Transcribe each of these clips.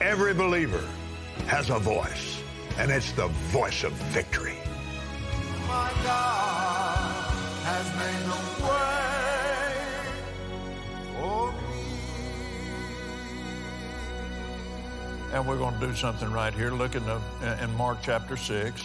Every believer has a voice, and it's the voice of victory. My God has made a way for me. And we're going to do something right here. Look in Mark chapter 6.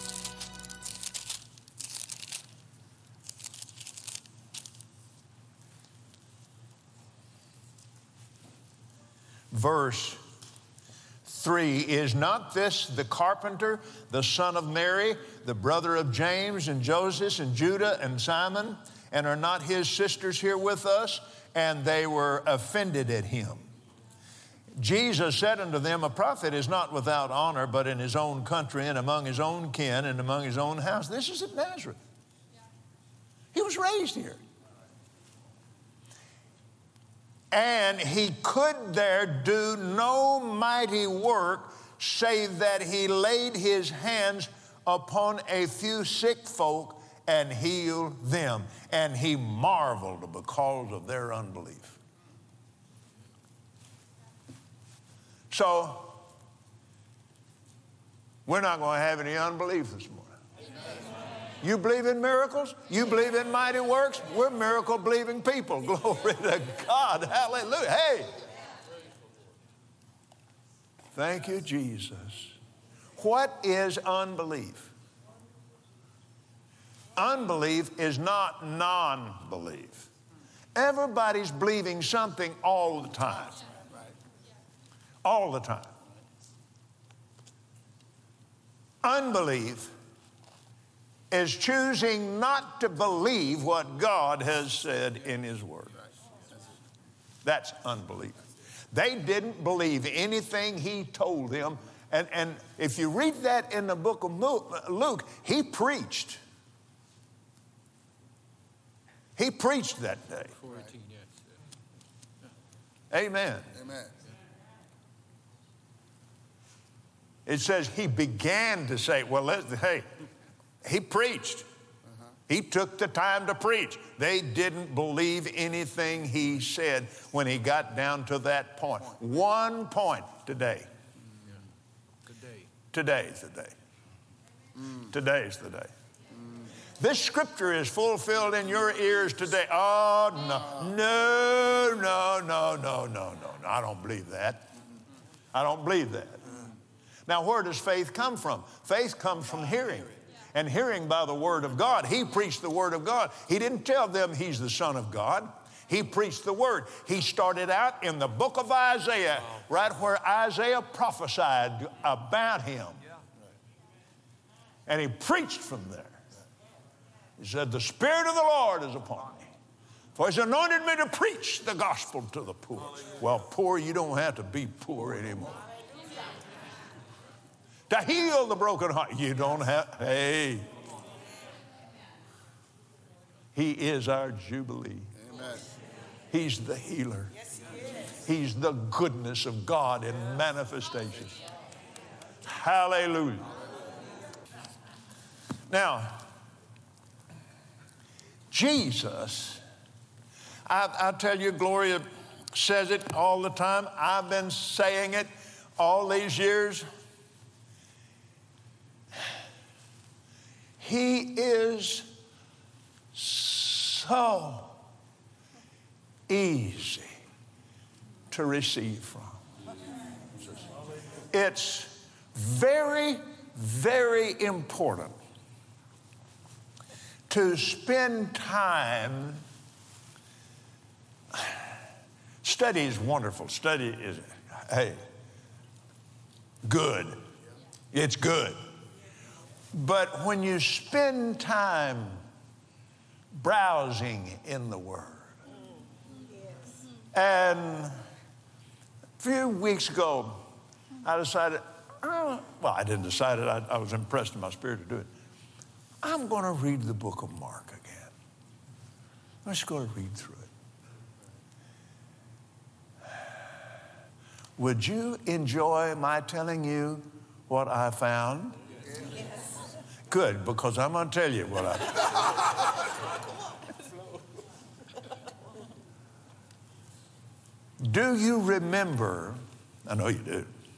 Verse 3, is not this the carpenter, the son of Mary, the brother of James and Joseph and Judah and Simon? And are not his sisters here with us? And they were offended at him. Jesus said unto them, a prophet is not without honor, but in his own country and among his own kin and among his own house. This is at Nazareth. He was raised here. And he could there do no mighty work, save that he laid his hands upon a few sick folk and healed them. And he marveled because of their unbelief. So, we're not going to have any unbelief this morning. You believe in miracles? You believe in mighty works? We're miracle-believing people. Glory to God. Hallelujah. Hey. Thank you, Jesus. What is unbelief? Unbelief is not non-belief. Everybody's believing something all the time. All the time. Unbelief is choosing not to believe what God has said in His Word. That's unbelief. They didn't believe anything He told them. And if you read that in the book of Luke, He preached. He preached that day. Amen. Amen. It says He began to say, well, hey, He preached. He took the time to preach. They didn't believe anything He said when He got down to that point. One point today. Today's the day. Today's the day. This scripture is fulfilled in your ears today. Oh, no. I don't believe that. I don't believe that. Now, where does faith come from? Faith comes from hearing. And hearing by the Word of God. He preached the Word of God. He didn't tell them He's the Son of God. He preached the Word. He started out in the book of Isaiah, right where Isaiah prophesied about Him. And He preached from there. He said, the Spirit of the Lord is upon me, for He's anointed me to preach the gospel to the poor. Well, poor, you don't have to be poor anymore. To heal the broken heart. You don't have, hey. He is our Jubilee. Amen. He's the healer. He's the goodness of God in manifestation. Hallelujah. Now, Jesus, I tell you, Gloria says it all the time. I've been saying it all these years. He is so easy to receive from. It's very, very important to spend time. Study is wonderful. Study is, hey, good. It's good. But when you spend time browsing in the Word, and a few weeks ago, I decided, I didn't decide it. I was impressed in my spirit to do it. I'm going to read the book of Mark again. I'm just going to read through it. Would you enjoy my telling you what I found? Good, because I'm going to tell you what I... Do you remember, I know you do,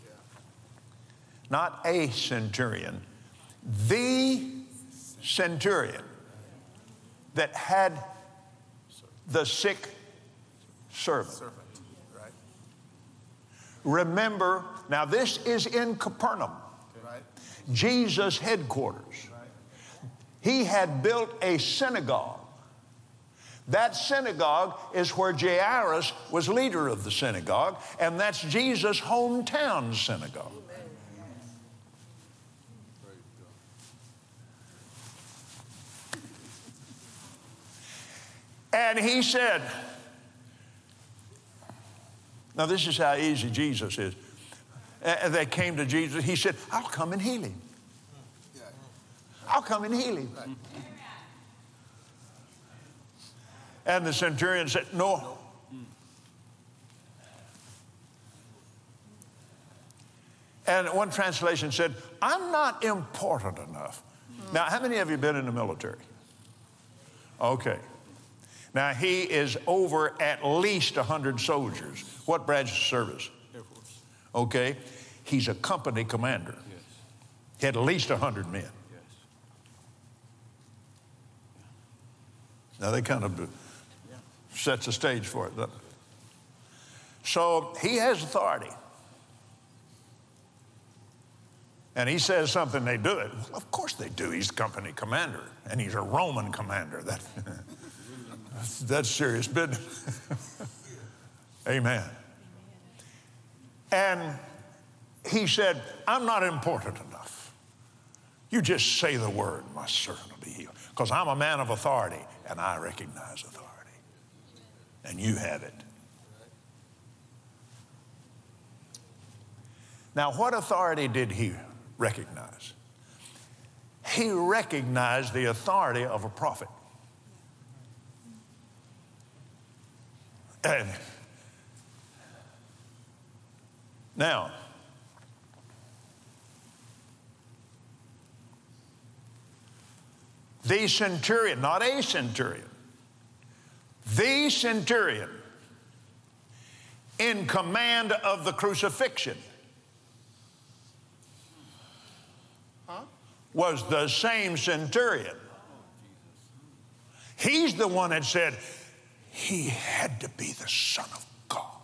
not a centurion, the centurion that had the sick servant. Right. Remember, now this is in Capernaum, Right. Jesus' headquarters. He had built a synagogue. That synagogue is where Jairus was leader of the synagogue, and that's Jesus' hometown synagogue. And he said, now this is how easy Jesus is. And they came to Jesus. He said, I'll come and heal him. I'll come and heal him. And the centurion said, no. And one translation said, I'm not important enough. Now, how many of you have been in the military? Okay. Now, he is over at least 100 soldiers. What branch of service? Air Force. Okay. He's a company commander. Yes. He had at least 100 men. Yes. Now, they kind of sets the stage for it, doesn't it? So he has authority. And he says something, they do it. Well, of course they do. He's the company commander, and he's a Roman commander. That's serious business. Amen. And he said, I'm not important enough. You just say the word, my servant will be healed. Because I'm a man of authority, and I recognize authority. And you have it. Now, what authority did he recognize? He recognized the authority of a prophet. And now, the centurion, not a centurion, the centurion in command of the crucifixion was the same centurion. He's the one that said he had to be the Son of God.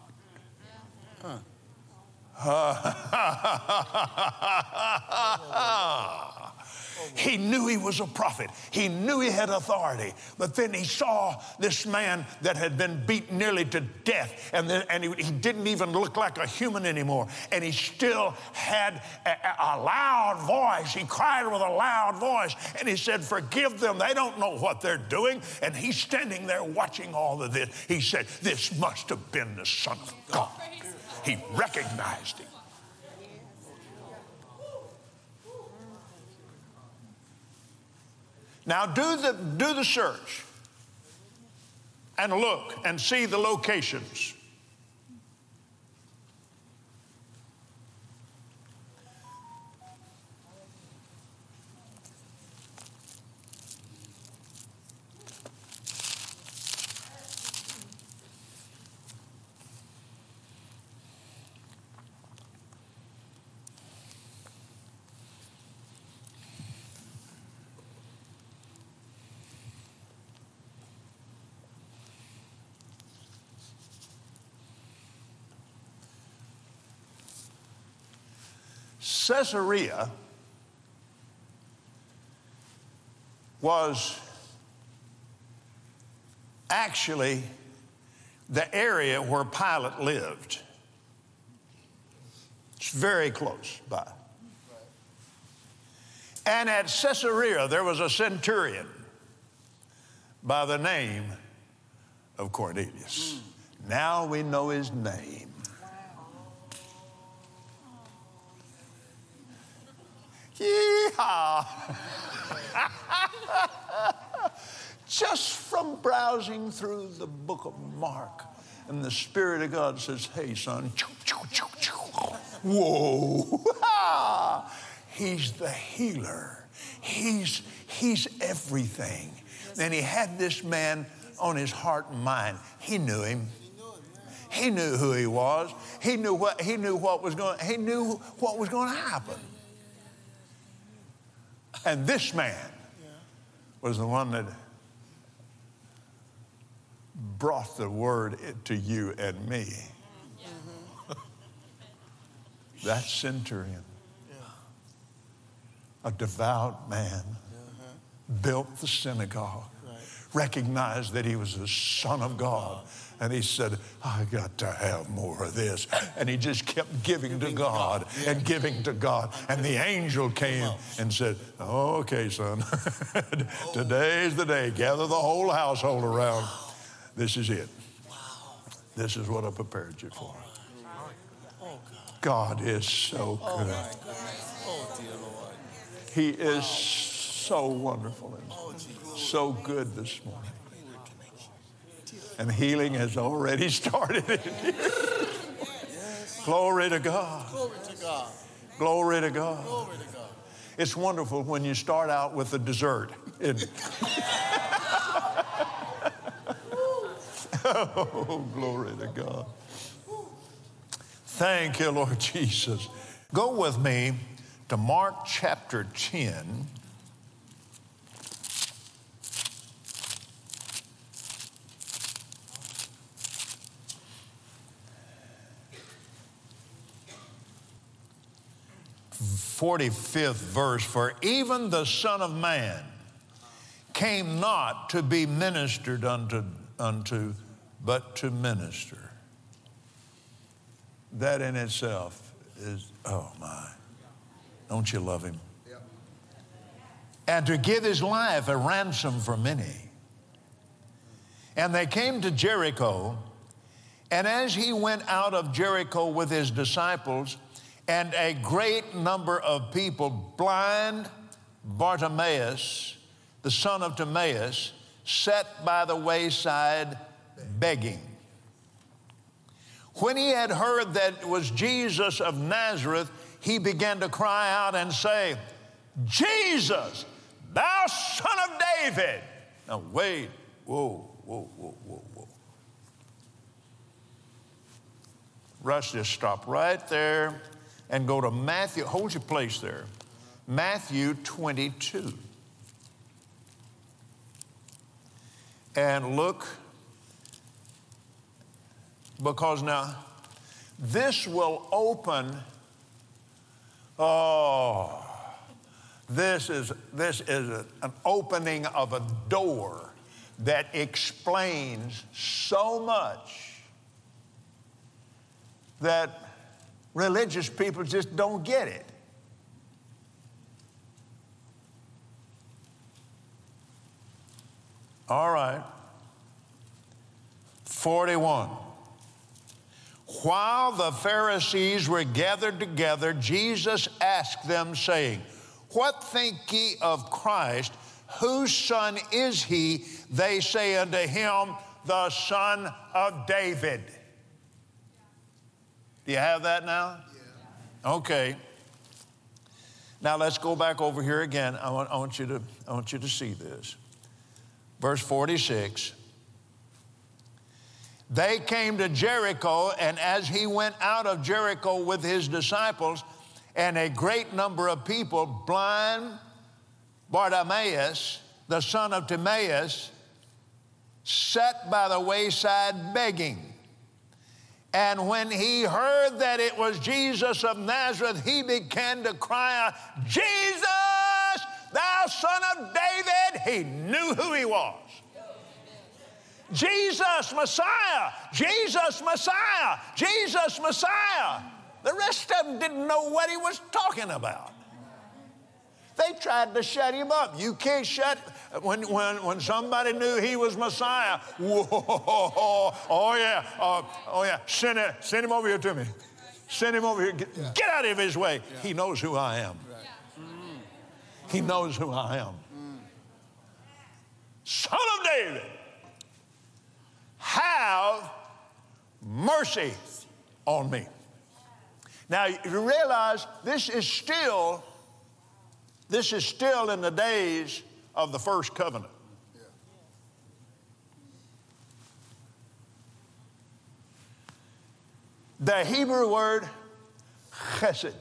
He knew he was a prophet. He knew he had authority. But then he saw this man that had been beaten nearly to death. And he didn't even look like a human anymore. And he still had a loud voice. He cried with a loud voice. And he said, forgive them. They don't know what they're doing. And he's standing there watching all of this. He said, this must have been the Son of God. He recognized him. Now do the search and look and see the locations. Caesarea was actually the area where Pilate lived. It's very close by. And at Caesarea, there was a centurion by the name of Cornelius. Now we know his name. Yeehaw! Just from browsing through the book of Mark, and the Spirit of God says, hey, son, whoa, he's the healer. He's everything. And he had this man on his heart and mind. He knew him. He knew who he was. He knew what was going to happen. And this man was the one that brought the word to you and me. That centurion, a devout man, built the synagogue, recognized that he was the Son of God. And he said, I got to have more of this. And he just kept giving to God and giving to God. And the angel came and said, okay, son, today's the day. Gather the whole household around. This is it. This is what I prepared you for. God is so good. He is so wonderful and so good this morning. And healing has already started in here. Glory to God. Glory to God. Glory to God. Glory to God. It's wonderful when you start out with a dessert. Oh, glory to God. Thank you, Lord Jesus. Go with me to Mark chapter 10. '45th verse, for even the Son of Man came not to be ministered unto, but to minister. That in itself is, oh my, don't you love him? Yep. And to give his life a ransom for many. And they came to Jericho, and as he went out of Jericho with his disciples, and a great number of people, blind Bartimaeus, the son of Timaeus, sat by the wayside begging. When he had heard that it was Jesus of Nazareth, he began to cry out and say, Jesus, thou son of David. Now wait, whoa. Russ, just stop right there and go to Matthew. Hold your place there. Matthew 22. And look, because now this will open, this is an opening of a door that explains so much that religious people just don't get it. All right. 41. While the Pharisees were gathered together, Jesus asked them, saying, what think ye of Christ? Whose son is he? They say unto him, the son of David. Do you have that now? Yeah. Okay. Now let's go back over here again. I want you to see this. Verse 46. They came to Jericho, and as he went out of Jericho with his disciples, and a great number of people, blind Bartimaeus, the son of Timaeus, sat by the wayside begging. And when he heard that it was Jesus of Nazareth, he began to cry out, Jesus, thou son of David. He knew who he was. Jesus, Messiah, Jesus, Messiah, Jesus, Messiah. The rest of them didn't know what he was talking about. They tried to shut him up. You can't shut, when somebody knew he was Messiah, whoa, oh yeah, send him over here to me. Send him over here, get out of his way. Yeah. He knows who I am. Right. He knows who I am. Son of David, have mercy on me. Now, you realize this is still in the days of the first covenant. The Hebrew word chesed,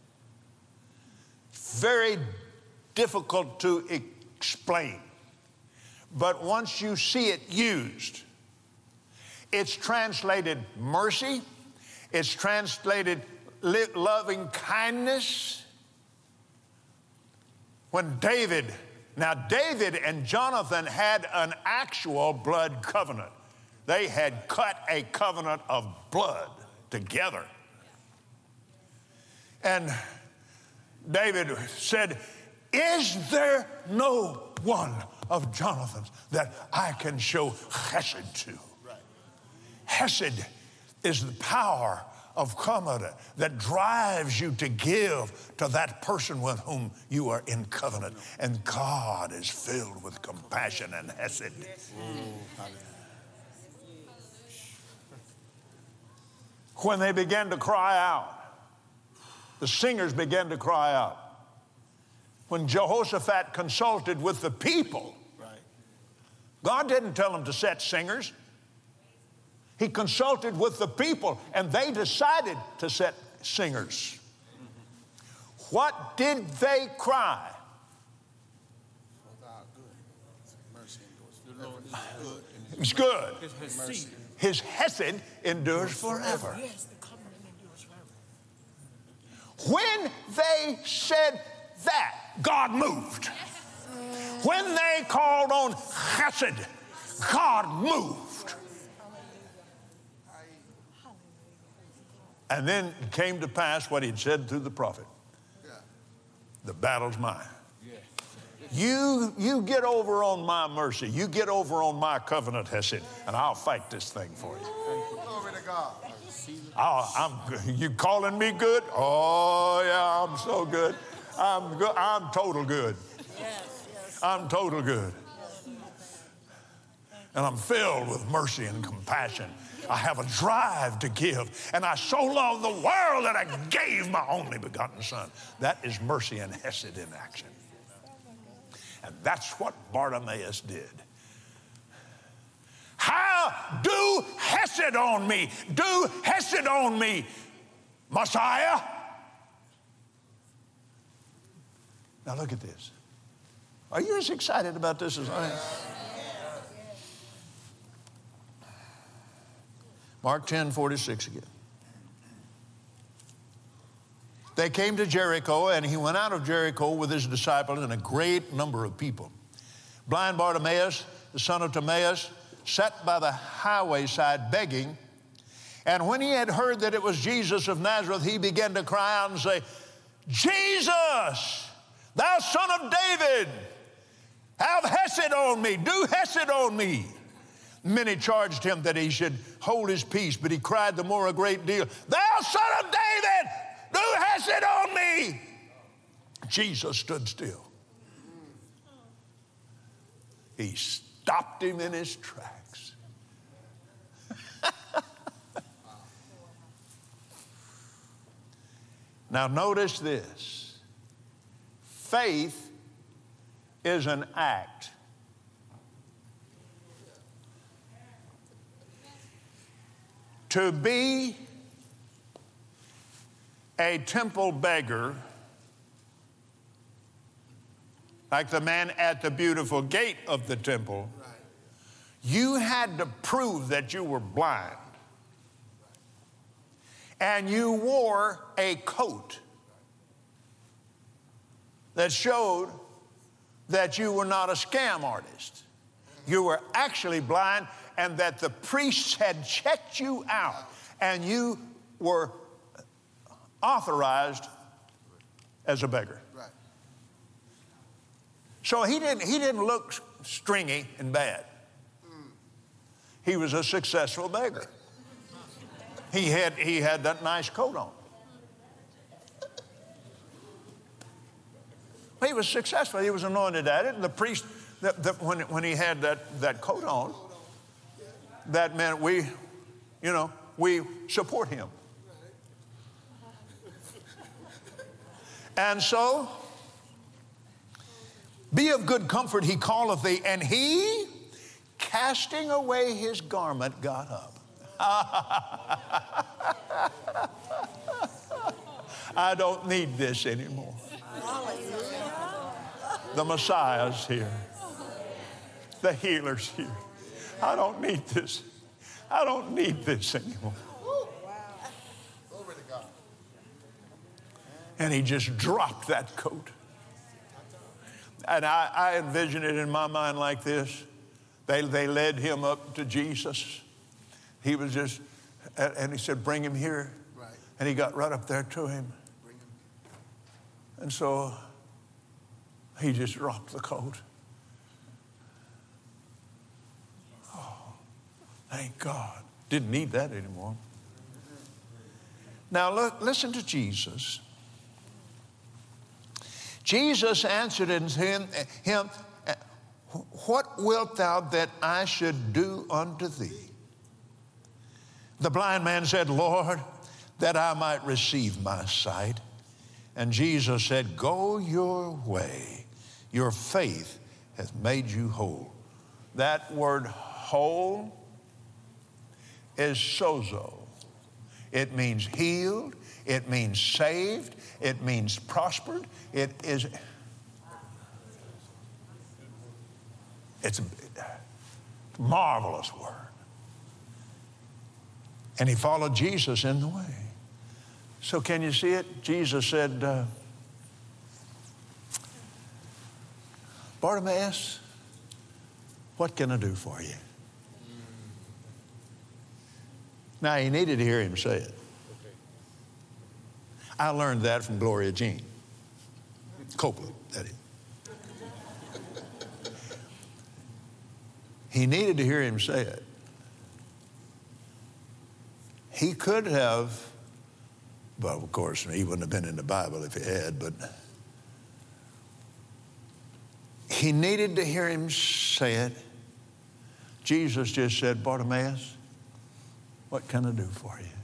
very difficult to explain. But once you see it used, it's translated mercy, it's translated loving kindness. When David and Jonathan had an actual blood covenant. They had cut a covenant of blood together. And David said, is there no one of Jonathan's that I can show chesed to? Chesed is the power of covenant that drives you to give to that person with whom you are in covenant. And God is filled with compassion and chesed. When they began to cry out, the singers began to cry out. When Jehoshaphat consulted with the people, God didn't tell him to set singers. He consulted with the people, and they decided to set singers. What did they cry? It's good. His hesed endures forever. When they said that, God moved. When they called on chesed, God moved. And then it came to pass what he'd said through the prophet. The battle's mine. You get over on my mercy. You get over on my covenant, hesed, and I'll fight this thing for you. Glory to God. You calling me good? Oh, yeah, I'm so good. I'm good. I'm total good. I'm total good. And I'm filled with mercy and compassion. I have a drive to give. And I so love the world that I gave my only begotten Son. That is mercy and hesed in action. And that's what Bartimaeus did. How do hesed on me? Do hesed on me, Messiah. Now look at this. Are you as excited about this as I am? Mark 10:46 again. They came to Jericho, and he went out of Jericho with his disciples and a great number of people. Blind Bartimaeus, the son of Timaeus, sat by the highway side begging. And when he had heard that it was Jesus of Nazareth, he began to cry out and say, Jesus, thou son of David, have hesed on me, do hesed on me. Many charged him that he should hold his peace, but he cried the more a great deal, thou son of David, do hesed on me. Jesus stood still. He stopped him in his tracks. Now notice this. Faith is an act. To be a temple beggar, like the man at the beautiful gate of the temple, you had to prove that you were blind. And you wore a coat that showed that you were not a scam artist. You were actually blind, and that the priests had checked you out, and you were authorized as a beggar. Right. So he didn't look stringy and bad. He was a successful beggar. He had that nice coat on. He was successful. He was anointed at it, and the priest, when he had that coat on, that meant we support him. And so, be of good comfort, he calleth thee. And he, casting away his garment, got up. I don't need this anymore. The Messiah's here. The healer's here. I don't need this. I don't need this anymore. And he just dropped that coat. And I envision it in my mind like this. They led him up to Jesus. He was just, and he said, bring him here. Right. And he got right up there to him. Bring him. And so he just dropped the coat. Oh, thank God. Didn't need that anymore. Now look, listen to Jesus. Jesus answered him, what wilt thou that I should do unto thee? The blind man said, Lord, that I might receive my sight. And Jesus said, go your way. Your faith hath made you whole. That word whole is sozo. It means healed. It means saved. It means prospered. It's a marvelous word. And he followed Jesus in the way. So can you see it? Jesus said, Bartimaeus, what can I do for you? Now, he needed to hear him say it. I learned that from Gloria Jean Copeland, that is. He needed to hear him say it. He could have, well, of course, he wouldn't have been in the Bible if he had, but he needed to hear him say it. Jesus just said, Bartimaeus, what can I do for you?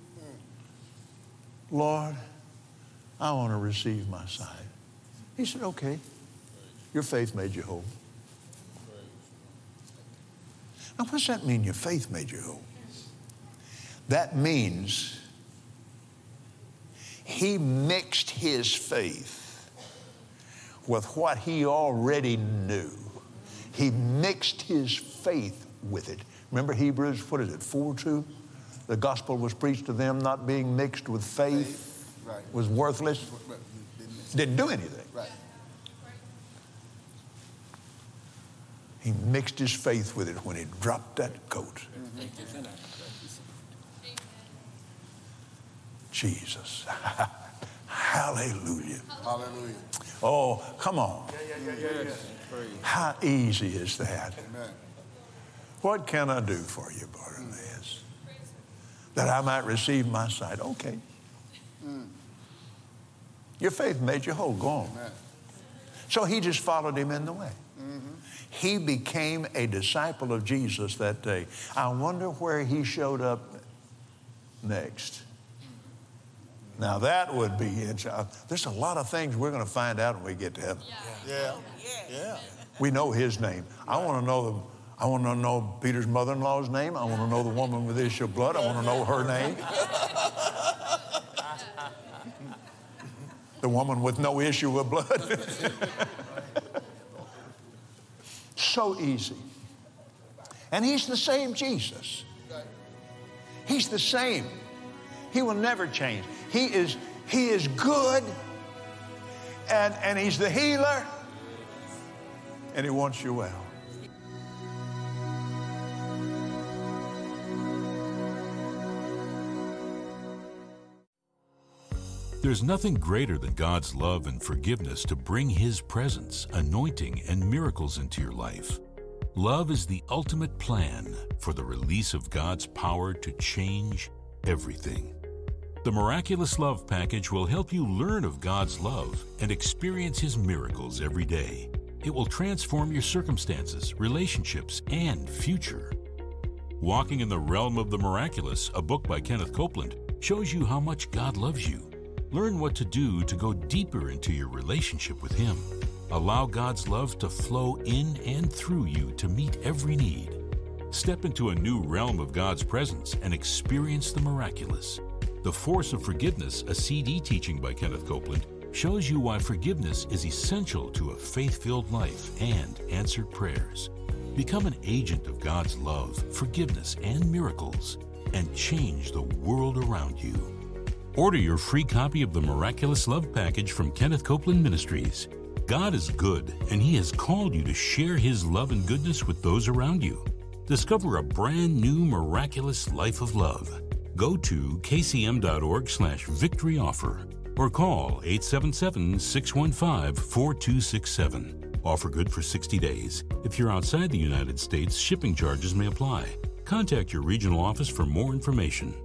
Lord, I want to receive my sight. He said, okay, your faith made you whole. Now, what does that mean, your faith made you whole? That means he mixed his faith with what he already knew. He mixed his faith with it. Remember Hebrews, 4:2? The gospel was preached to them not being mixed with faith, right, was worthless, didn't do anything. Right. He mixed his faith with it when he dropped that coat. Mm-hmm. Jesus. Hallelujah. Hallelujah. Oh, come on. Yeah. How easy is that? Amen. What can I do for you, Bartimaeus? That I might receive my sight. Okay. Your faith made you whole. Go on. Amen. So he just followed him in the way. Mm-hmm. He became a disciple of Jesus that day. I wonder where he showed up next. Now that would be interesting. There's a lot of things we're going to find out when we get to heaven. Yeah. We know his name. I want to know Peter's mother-in-law's name. I want to know the woman with the issue of blood. I want to know her name. The woman with no issue with blood. So easy. And he's the same Jesus. He's the same. He will never change. He is good, and he's the healer, and he wants you well. There's nothing greater than God's love and forgiveness to bring His presence, anointing, and miracles into your life. Love is the ultimate plan for the release of God's power to change everything. The Miraculous Love Package will help you learn of God's love and experience His miracles every day. It will transform your circumstances, relationships, and future. Walking in the Realm of the Miraculous, a book by Kenneth Copeland, shows you how much God loves you. Learn what to do to go deeper into your relationship with Him. Allow God's love to flow in and through you to meet every need. Step into a new realm of God's presence and experience the miraculous. The Force of Forgiveness, a CD teaching by Kenneth Copeland, shows you why forgiveness is essential to a faith-filled life and answered prayers. Become an agent of God's love, forgiveness, and miracles, and change the world around you. Order your free copy of the Miraculous Love Package from Kenneth Copeland Ministries. God is good, and He has called you to share His love and goodness with those around you. Discover a brand new miraculous life of love. Go to kcm.org/victory offer or call 877-615-4267. Offer good for 60 days. If you're outside the United States, shipping charges may apply. Contact your regional office for more information.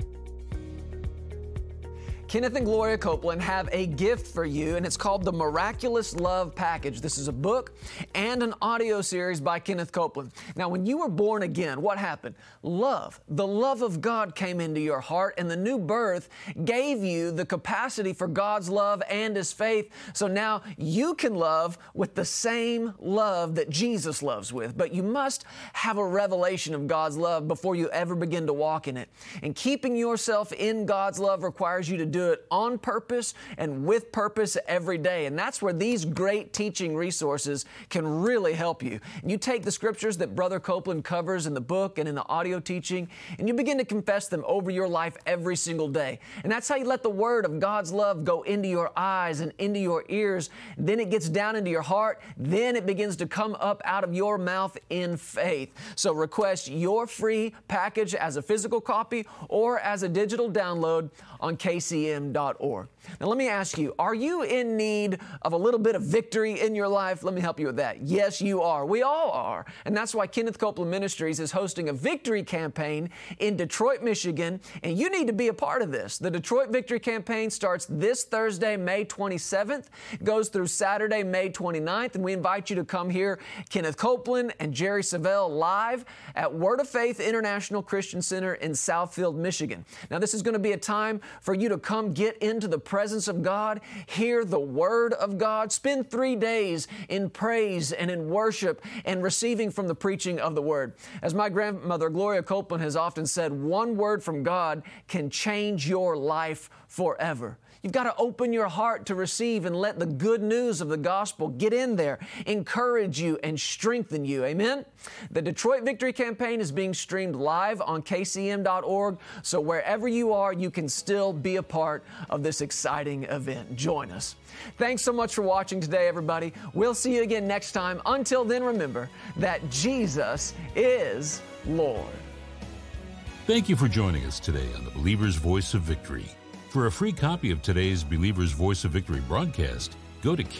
Kenneth and Gloria Copeland have a gift for you, and it's called the Miraculous Love Package. This is a book and an audio series by Kenneth Copeland. Now, when you were born again, what happened? Love, the love of God came into your heart, and the new birth gave you the capacity for God's love and His faith. So now you can love with the same love that Jesus loves with. But you must have a revelation of God's love before you ever begin to walk in it. And keeping yourself in God's love requires you to do it on purpose and with purpose every day. And that's where these great teaching resources can really help you. And you take the scriptures that Brother Copeland covers in the book and in the audio teaching, and you begin to confess them over your life every single day. And that's how you let the word of God's love go into your eyes and into your ears. Then it gets down into your heart. Then it begins to come up out of your mouth in faith. So request your free package as a physical copy or as a digital download on kcm.org. Now let me ask you, are you in need of a little bit of victory in your life? Let me help you with that. Yes, you are. We all are. And that's why Kenneth Copeland Ministries is hosting a victory campaign in Detroit, Michigan, and you need to be a part of this. The Detroit Victory Campaign starts this Thursday, May 27th, goes through Saturday, May 29th, and we invite you to come here, Kenneth Copeland and Jerry Savelle, live at Word of Faith International Christian Center in Southfield, Michigan. Now, this is going to be a time for you to come get into the presence of God, hear the Word of God, spend 3 days in praise and in worship and receiving from the preaching of the Word. As my grandmother, Gloria Copeland, has often said, one word from God can change your life forever. You've got to open your heart to receive and let the good news of the gospel get in there, encourage you, and strengthen you. Amen? The Detroit Victory Campaign is being streamed live on kcm.org, so wherever you are, you can still be a part of this exciting event. Join us. Thanks so much for watching today, everybody. We'll see you again next time. Until then, remember that Jesus is Lord. Thank you for joining us today on the Believer's Voice of Victory. For a free copy of today's Believer's Voice of Victory broadcast, go to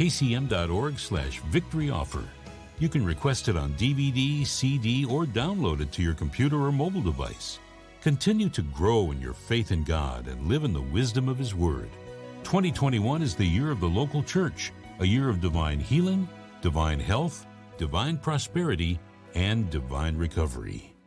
kcm.org/victory offer. You can request it on DVD, CD, or download it to your computer or mobile device. Continue to grow in your faith in God and live in the wisdom of His Word. 2021 is the year of the local church, a year of divine healing, divine health, divine prosperity, and divine recovery.